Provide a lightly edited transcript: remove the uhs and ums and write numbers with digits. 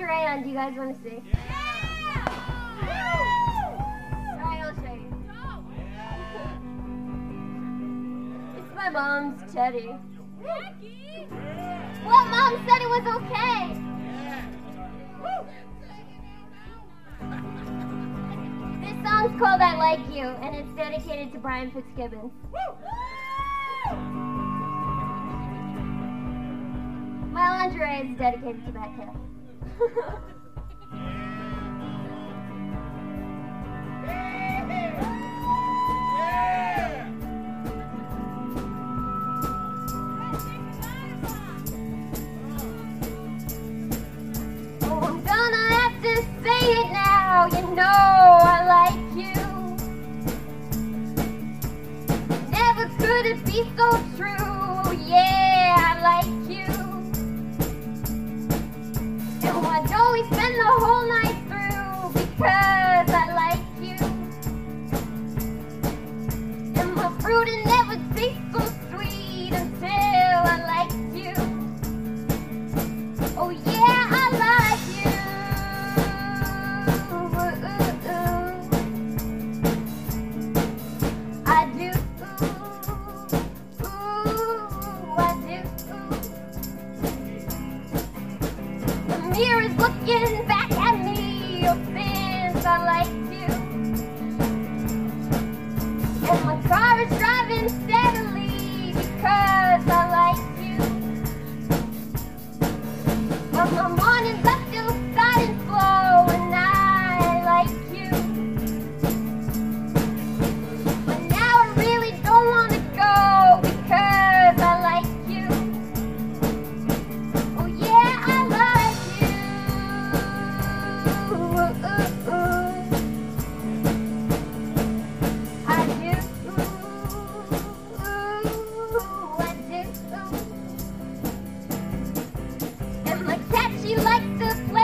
lingerie on. Do you guys want to see? Alright, I'll show you. It's my mom's teddy. Well, Mom said it was okay. This song's called I Like You, and it's dedicated to Brian Fitzgibbons. My lingerie is dedicated to that kid. Oh, I'm gonna have to say it now. You know I like you. Never could it be so true. Oh, yeah, I like you. And why don't we spend the whole night through? Because I like you. And my fruit it never tastes so sweet until I like you. Oh yeah, I like you. I do. I do. The mirror's looking back at me. Oh, since I like you. And my car is driving steadily because I like you. But my mornings are still starting slow and I like you. But now I really don't want to go because I like you. Oh yeah, I like you. I do. I do. And my cat, she likes to play